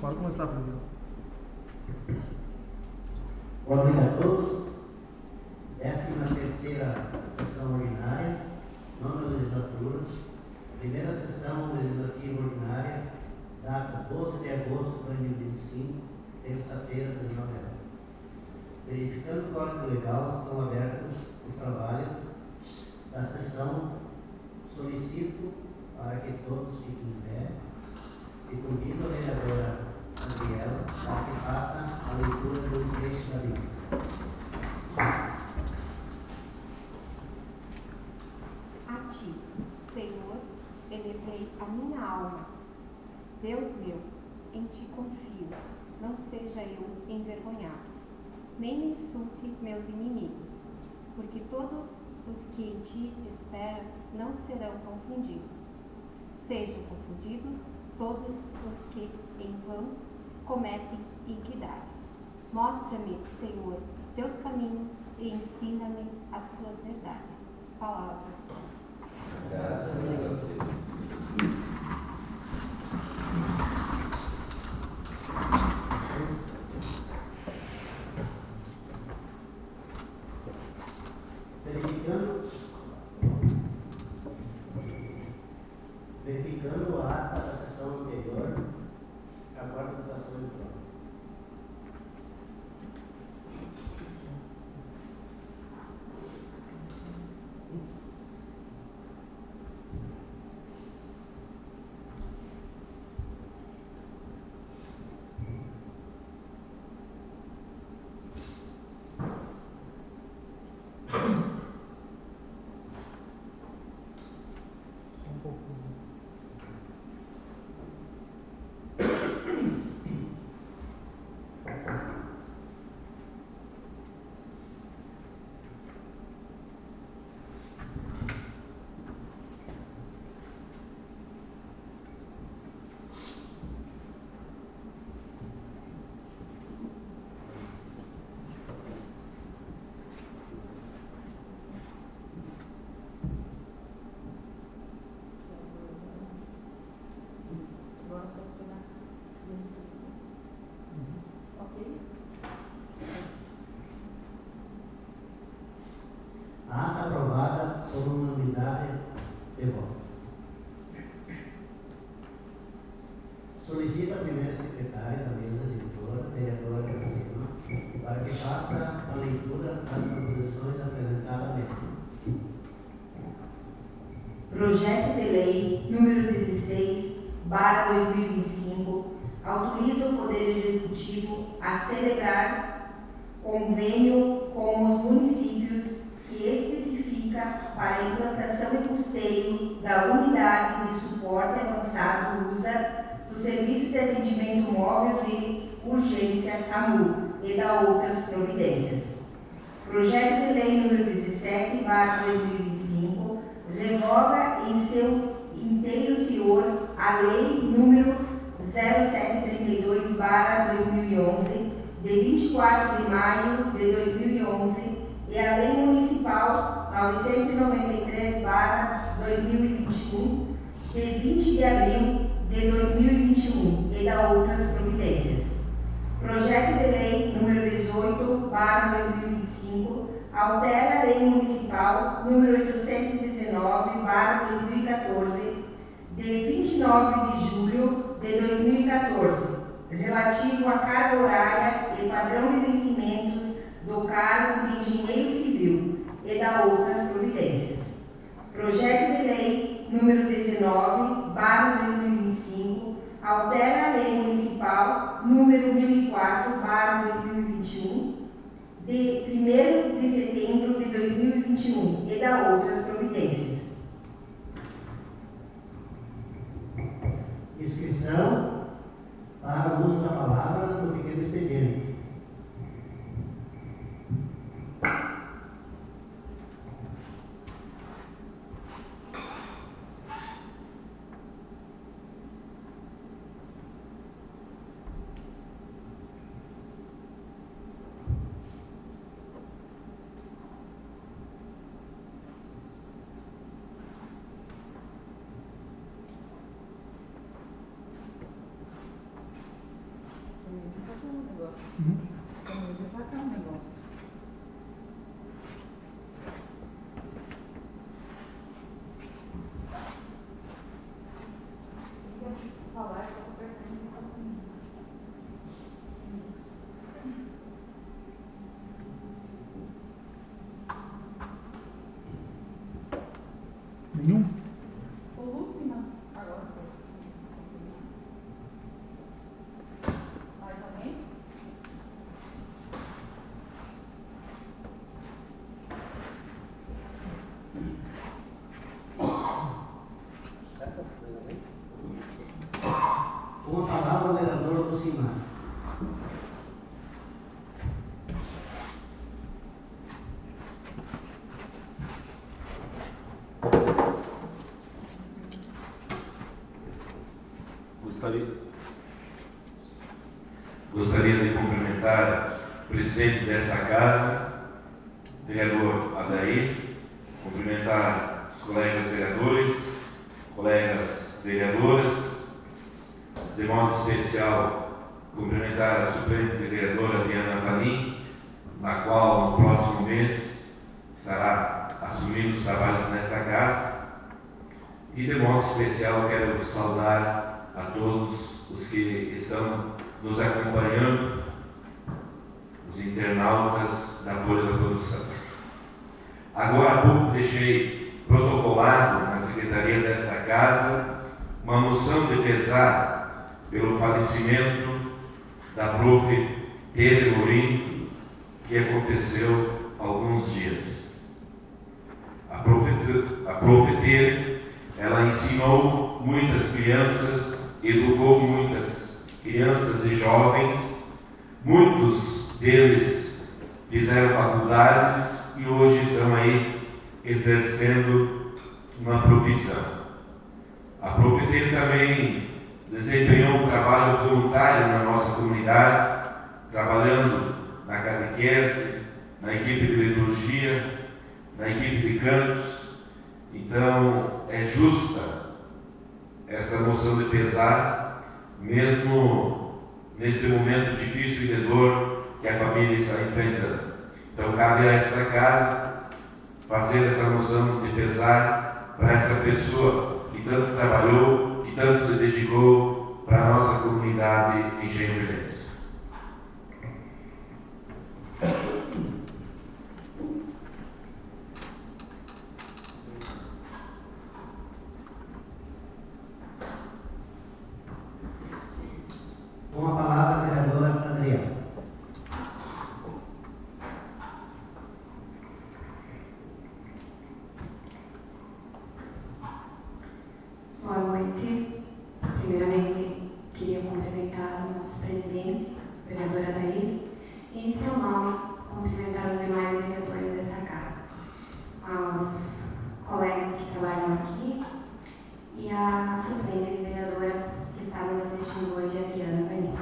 Pode começar, presidente. Boa noite a todos. 13ª sessão ordinária, nona legislatura, primeira sessão legislativa ordinária, data 12 de agosto de 2025, terça-feira, 19 horas. Verificando o código legal, estão abertos os trabalhos da sessão. Solicito para que todos fiquem em pé e convido a vereadora Gabriela para que faça a leitura do texto da Bíblia. A ti, Senhor, elevei a minha alma. Deus meu, em ti confio, não seja eu envergonhado, nem me insulte meus inimigos, porque todos os que em ti esperam não serão confundidos. Sejam confundidos todos os que em vão cometem iniquidades. Mostra-me, Senhor, os teus caminhos e ensina-me as tuas verdades. Palavra do Senhor. Graças a Deus. Verificando a ata da sessão anterior, aguardo a votação eletrônica. A ata aprovada por unanimidade de voto. Solicito a primeira secretária da mesa diretora, vereadora Graciela, para que faça a leitura das proposições apresentadas à mesa. Projeto de Lei número 16/2025 autoriza o Poder Executivo a celebrar convênio com os municípios que especifica para a implantação e custeio da Unidade de Suporte Avançado USA do Serviço de Atendimento Móvel de Urgência SAMU e da outras providências. Projeto de Lei número 17/2025 revoga em seu inteiro teor a Lei número 0732/2011, de 24 de maio de 2011, e a Lei Municipal 993/2021, de 20 de abril de 2021, e da outras providências. Projeto de Lei número 18/2025 altera a Lei Municipal número 819/2014, de 29 de julho de 2014, relativo à carga horária e padrão de vencimentos do cargo de engenheiro civil e da outras providências. Projeto de Lei número 19/2025 altera a Lei Municipal número 1004/2021, de 1º de setembro de 2021, e da outras providências. Inscrição para o uso da palavra no pequeno expediente. falar, eu estou perguntando. Nenhum? O Lúcio, não. Agora foi. Mais alguém? Com a palavra, o vereador Lucimar. Gostaria de cumprimentar o presidente dessa casa, vereador Adair, cumprimentar os colegas vereadores, colegas vereadoras, de modo especial cumprimentar a suplente vereadora Diana Valim, na qual no próximo mês estará assumindo os trabalhos nesta casa, e de modo especial quero saudar a todos os que estão nos acompanhando, os internautas da Folha da Produção. Agora há pouco deixei protocolado na secretaria desta casa uma moção de pesar pelo falecimento da prof. Tere Lourim, que aconteceu há alguns dias. A prof. Tere, ela ensinou muitas crianças, educou muitas crianças e jovens, muitos deles fizeram faculdades e hoje estão aí exercendo uma profissão. A prof. Tere também desempenhou um trabalho voluntário na nossa comunidade, trabalhando na catequese, na equipe de liturgia, na equipe de cantos. Então, é justa essa moção de pesar, mesmo neste momento difícil e de dor que a família está enfrentando. Então, cabe a esta casa fazer essa moção de pesar para essa pessoa que tanto trabalhou, que tanto se dedicou para a nossa comunidade em Genhovilense. Com a palavra, a vereadora Adriana. Boa noite. Primeiramente, queria cumprimentar o nosso presidente, o vereador Adair, e, em seu nome, cumprimentar os demais vereadores dessa casa, aos colegas que trabalham aqui e a suplente vereadora que está nos assistindo hoje, a Diana Valim.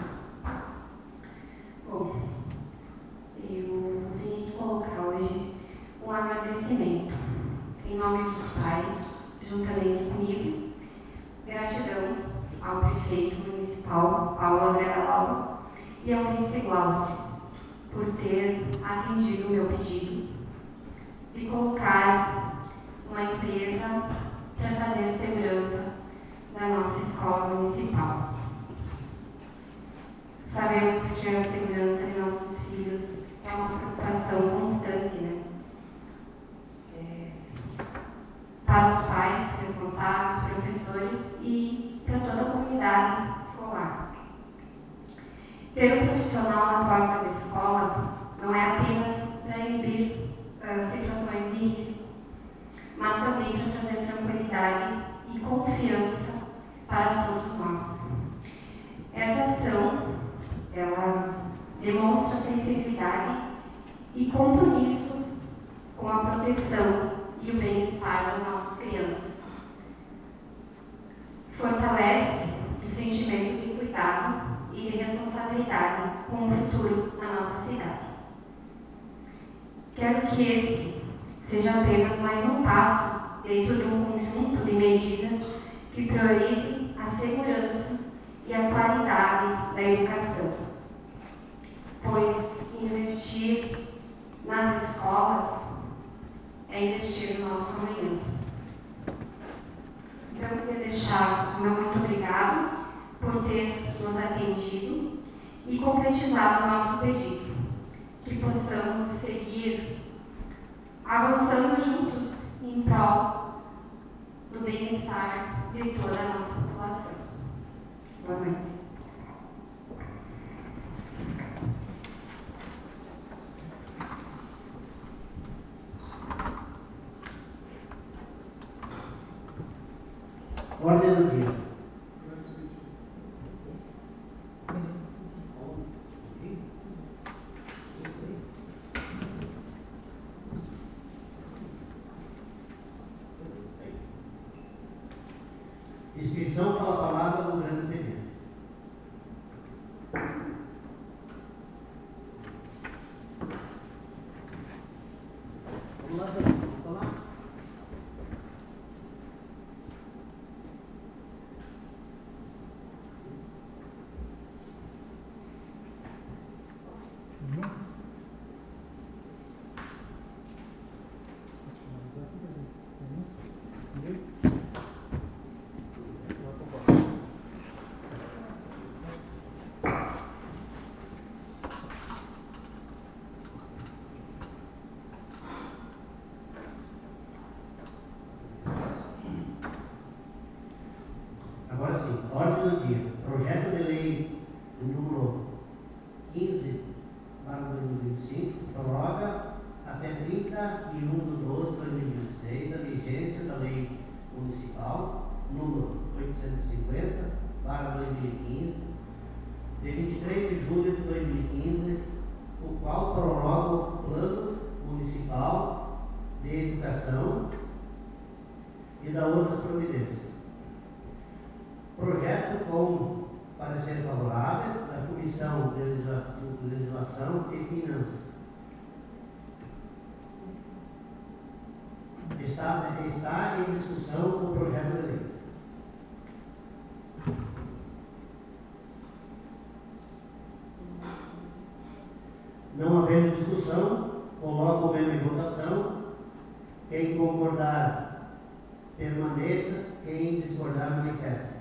Bom, eu vim aqui colocar hoje um agradecimento em nome dos pais, juntamente comigo. Gratidão ao prefeito municipal, Paulo André Lauro, e ao vice Glaucio, por ter atendido o meu pedido de colocar uma empresa para fazer a segurança da nossa escola municipal. Sabemos que a segurança de nossos filhos é uma preocupação constante, né? Para os pais responsáveis, professores e para toda a comunidade escolar. Ter um profissional na porta da escola não é apenas para inibir situações de risco, mas também para trazer tranquilidade e confiança para todos nós. Essa ação, ela demonstra sensibilidade e compromisso com a proteção e o bem-estar das nossas crianças. Fortalece o sentimento de cuidado e de responsabilidade com o futuro na nossa cidade. Quero que esse seja apenas mais um passo dentro de um conjunto de medidas que priorize a segurança e a qualidade da educação, pois investir nas escolas é investir no nosso amanhã. Então, eu queria deixar o meu muito obrigado por ter nos atendido e concretizado o nosso pedido. Que possamos seguir avançando juntos em prol do bem-estar de toda a nossa população. Boa noite. Ordem do dia. Inscrição pela palavra do grande expediente. Vamos lá, vamos lá. Agora sim, ordem do dia. Projeto de lei número 15/2025, prorroga até 31/12/2026 a vigência da lei municipal número 850/2015, de 23 de julho de 2015, o qual prorroga o Plano Municipal de Educação e da outras providências. Projeto com parecer favorável da Comissão de Legislação e Finanças. Está em discussão o projeto de lei. Não havendo discussão, coloco o mesmo em votação. Quem concordar, permaneça. Quem discordar, manifeste.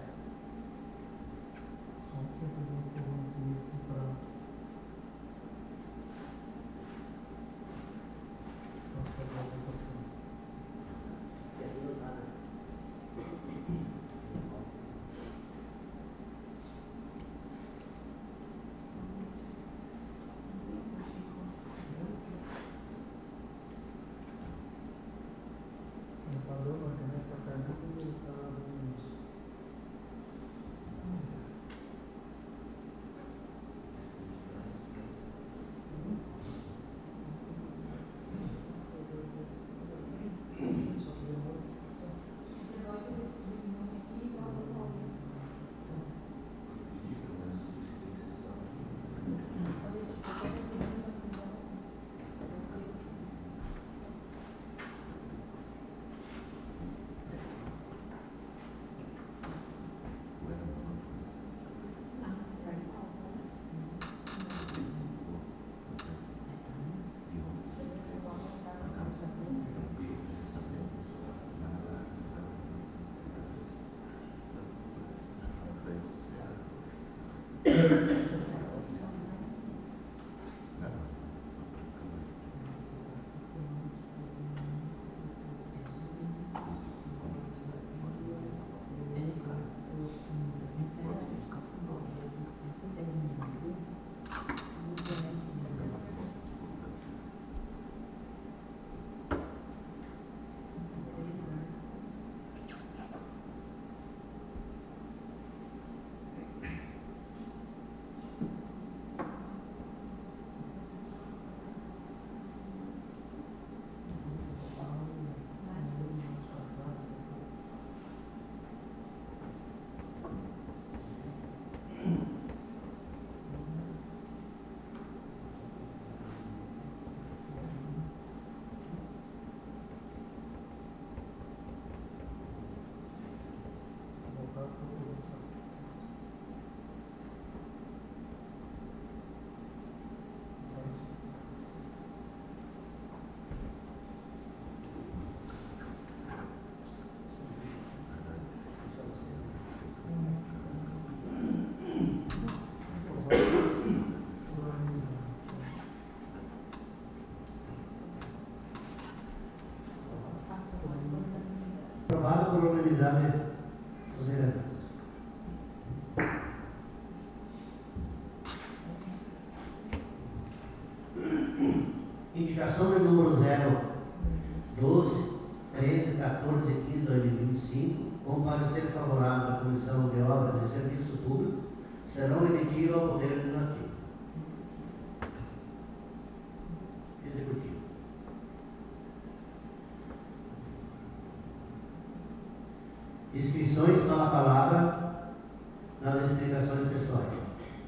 Aprovado por unanimidade dos vereadores. Indicação de número 012, 13, 14, 15, 2025, com parecer favorável da Comissão de Obras e Serviço Público, serão remetidos ao Poder Legislativo. Executivo. Inscrições para a palavra nas explicações pessoais.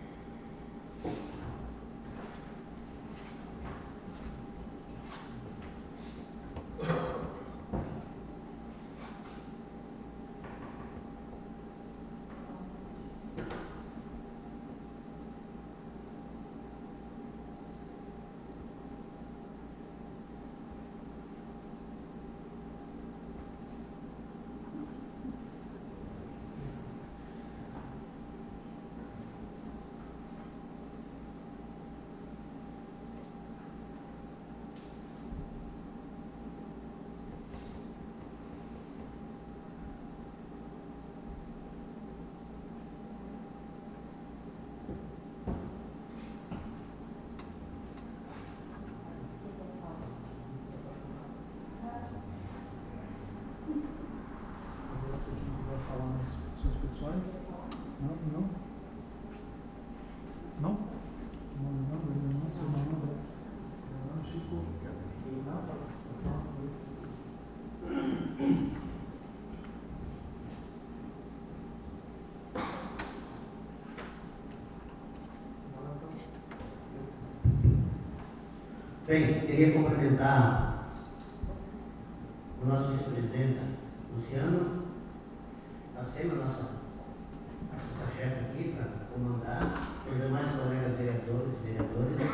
Bem, queria cumprimentar o nosso vice-presidente Luciano, a SEMA, nossa chefe aqui, para comandar, os demais colegas vereadores,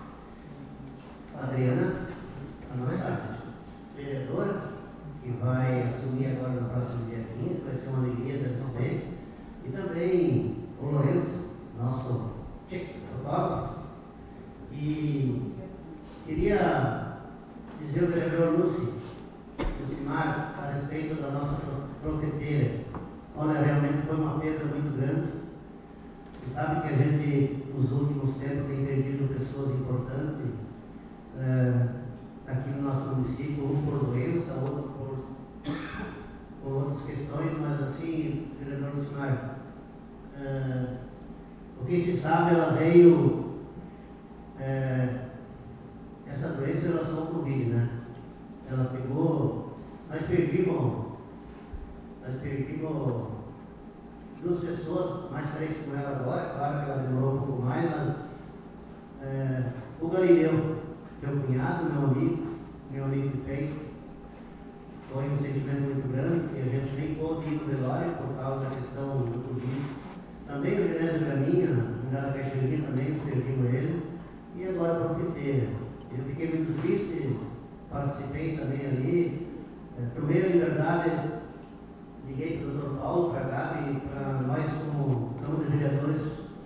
a Adriana, a nossa vereadora, que vai assumir agora no próximo dia 15, vai ser uma alegria também, e também o Lourenço, nosso fotógrafo, e queria dizer ao vereador Lucimar a respeito da nossa profeteira. Olha, realmente foi uma perda muito grande. Você sabe que a gente, nos últimos tempos, tem perdido pessoas importantes aqui no nosso município, um por doença, outro por outras questões, mas assim, vereador Lucimar, o que se sabe, ela veio. Essa doença era só o Covid, né? Ela pegou, nós perdimos 2 pessoas, mais 3 com ela agora, claro que ela demorou um pouco mais, mas o Galileu, meu cunhado, meu amigo de peito, foi um sentimento muito grande, que a gente nem pôde ir no velório por causa da questão do Covid. Também o Genésio Graminha, da Caixinha também, perdimos ele, e agora a profeteira. Eu fiquei muito triste, participei também ali. Tomei a liberdade, liguei para o Dr. Paulo, para cá, e para nós, como Câmara de Vereadores,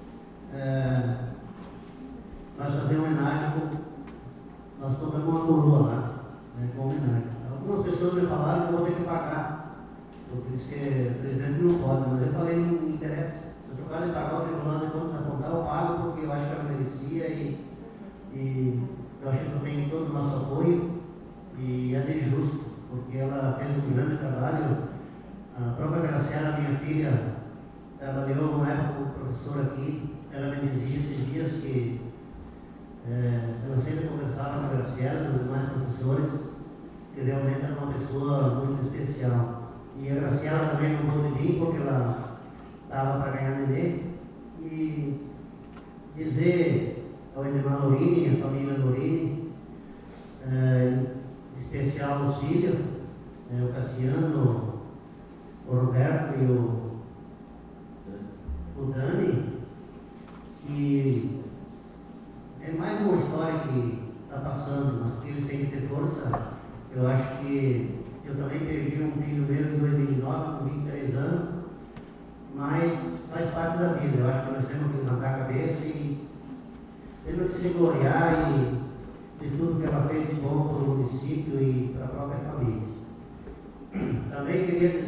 nós fazemos homenagem, nós tocamos uma coroa lá, com homenagem. Algumas pessoas me falaram que eu vou ter que pagar, porque disse que o presidente não pode, mas eu falei, não me interessa. Se eu tocar de pagar o tribunal de contas apontar, eu pago, porque eu acho que ela merecia e eu acho que eu tenho todo o nosso apoio e é de justo, porque ela fez um grande trabalho. A própria Graciela, minha filha, trabalhou uma época como professora aqui. Ela me dizia esses dias que ela sempre conversava com a Graciela, com os demais professores, que realmente era uma pessoa muito especial. E a Graciela também não pôde vir, porque ela estava para ganhar neném. E dizer ao Edmar Lorini, a família Lorini, em especial os filhos, o Cassiano, o Roberto e o Dani, que é mais uma história que está passando, mas que eles têm que ter força. Eu acho que eu também perdi um filho meu em 2009, com 23 anos, mas faz parte da vida. Eu acho que nós temos que levantar a cabeça e temos que se gloriar de tudo que ela fez de bom para o município e para a própria família. Também queria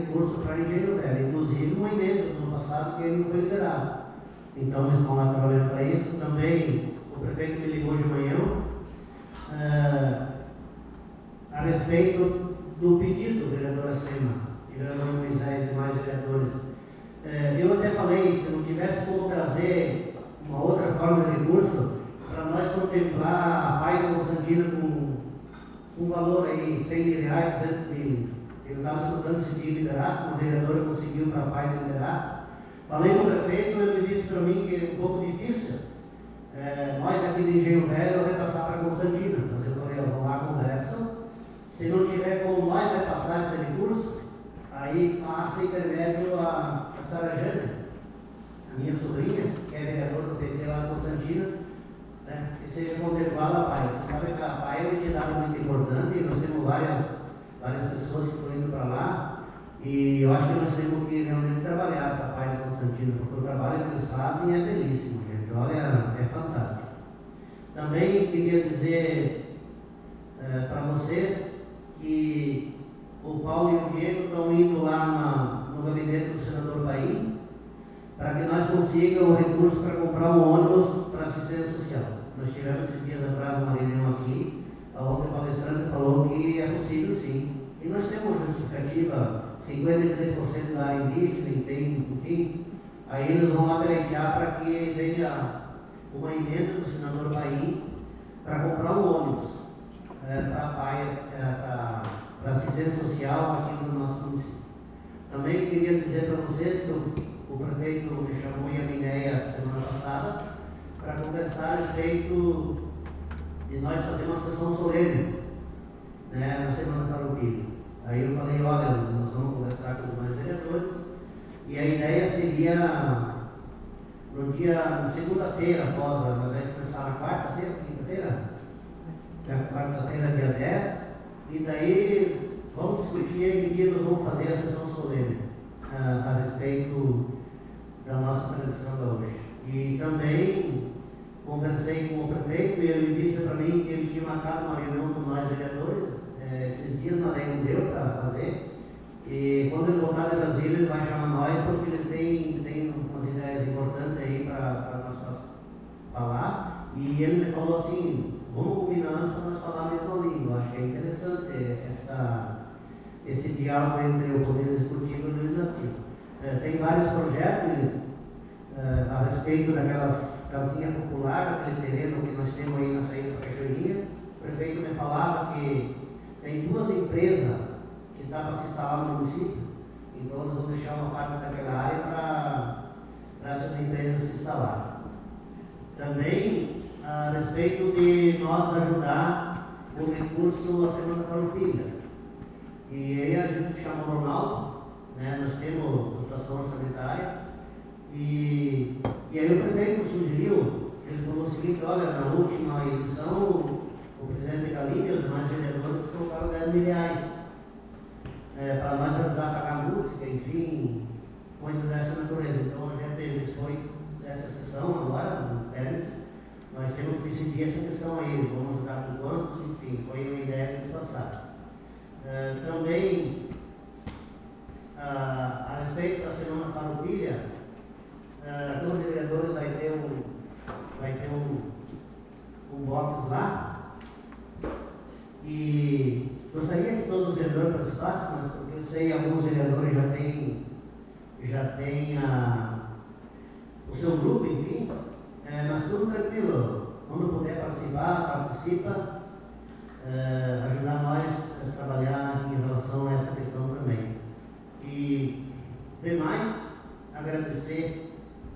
recurso para Engenho Velho, inclusive um emenda do ano passado que ele não foi liberado. Então eles estão lá trabalhando para isso. Também o prefeito me ligou de manhã a respeito do pedido do vereador Acema e vereador Moisés e demais vereadores. Eu até falei, se não tivesse como trazer uma outra forma de recurso, para nós contemplar a Pai da Constantina com um valor aí, R$100 antes de... Eu estava estudando se tinha liberado, uma vereadora conseguiu para a Pai liberar. Falei com o prefeito, ele disse para mim que é um pouco difícil. Nós aqui de Engenho Velho vai passar para Constantina. Mas eu falei, vamos lá, conversa. Se não tiver como nós vai passar esse recurso, aí passa intermédio a Sara Jane, a minha sobrinha, que é vereadora do PT lá de Constantina, né? Que seja contemplada a PAI. Você sabe que a PAI é uma entidade muito importante e nós temos várias pessoas que estão indo para lá e eu acho que nós temos que realmente trabalhar para a PAI de Constantina, porque o trabalho que eles fazem é belíssimo, gente. Olha, é fantástico. Também queria dizer para vocês que o Paulo e o Diego estão indo lá no gabinete do senador Paim para que nós consigamos o recurso para comprar um ônibus para assistência social. Nós tivemos esses dias atrás uma reunião aqui, onde o palestrante falou que é possível sim. E nós temos justificativa, 53% da área indígena, enfim, aí eles vão lá pleitear para que venha uma emenda do senador Paim para comprar um ônibus para assistência social aqui no nosso município. Também queria dizer para vocês que o prefeito me chamou em Aminéia semana passada para conversar a respeito de nós fazer uma sessão solene, né, na Semana Farroupilha. Aí eu falei, olha, nós vamos conversar com os mais vereadores e a ideia seria no dia, segunda-feira, nós vamos começar na quarta-feira, quinta-feira? Quarta-feira, dia 10, e daí vamos discutir que dia nós vamos fazer a sessão solene a respeito da nossa tradição da hoje. E também conversei com o prefeito e ele me disse para mim que ele tinha marcado uma reunião com nós vereadores esses dias, mas aí não deu para fazer. E quando ele voltar de Brasília, ele vai chamar nós porque ele tem umas ideias importantes aí para nós falar. E ele me falou assim, vamos combinar antes para nós falar a mesma língua. Eu achei interessante esse diálogo entre o Poder Executivo e o Legislativo. Tem vários projetos a respeito daquelas casinhas populares, aquele terreno que nós temos aí na saída da Cachoeirinha. O prefeito me falava que tem 2 empresas que estão para se instalar no município, então nós vamos deixar uma parte daquela área para essas empresas se instalarem. Também a respeito de nós ajudar o recurso à Semana Farroupilha. E aí a gente chamou o Ronaldo, né? Nós temos a situação orçamentária, e aí o prefeito sugeriu, ele falou o seguinte, olha, na última eleição, o presidente Galinha e os demais vereadores colocaram R$10 mil para nós ajudar a pagar música, enfim, coisas dessa natureza. Então a gente foi nessa sessão agora, no término, nós temos que decidir essa questão aí, vamos ajudar com quantos, enfim, foi uma ideia que eles passaram. Também, a respeito da Semana Farroupilha, a Câmara de Vereadores vai ter um box lá, e gostaria que todos os vereadores participassem, mas porque eu sei que alguns vereadores já têm o seu grupo, enfim, mas tudo tranquilo, quando puder participar, participa, ajudar nós a trabalhar em relação a essa questão também. E, demais, agradecer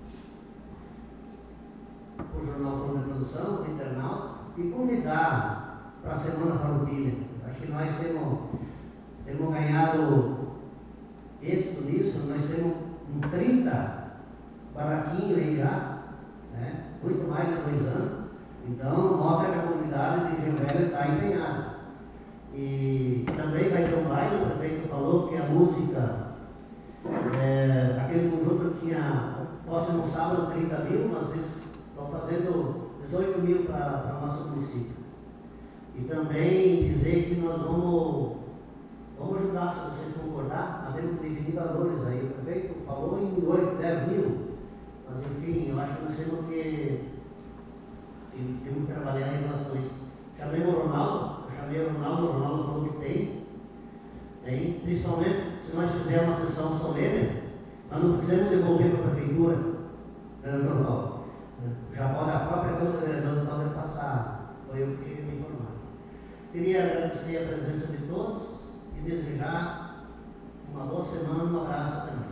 o Jornal Folha de Produção, o internauta, e convidar para a Semana Farroupilha. Acho que nós temos ganhado êxito nisso, nós temos 30 barraquinhos aí já, né? Muito mais de 2 anos. Então, mostra que a comunidade de Engenho Velho está empenhada. E também vai ter um baile, o prefeito falou que a música, aquele conjunto tinha, posso no sábado 30 mil, mas eles estão fazendo 18 mil para o nosso município. E também dizer que nós vamos Vamos ajudar, se vocês concordar, nós temos que definir valores aí. O prefeito falou em 8, 10 mil. Mas enfim, eu acho que nós temos que trabalhar em relação a isso. Chamei o Ronaldo falou que tem. Principalmente se nós fizermos uma sessão solene, nós não precisamos devolver para a prefeitura, Ronaldo. Já pode a própria Câmara de Vereadores talvez passar. Foi eu que me informaram. Queria agradecer a presença de todos e desejar uma boa semana e um abraço também.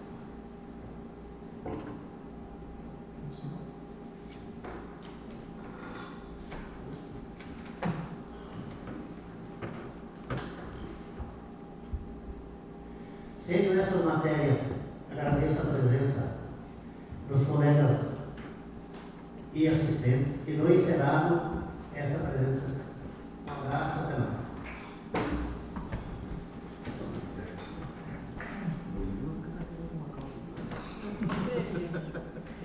Sendo nessas matérias, agradeço a presença dos colegas e assistentes, que não encerrado essa presença.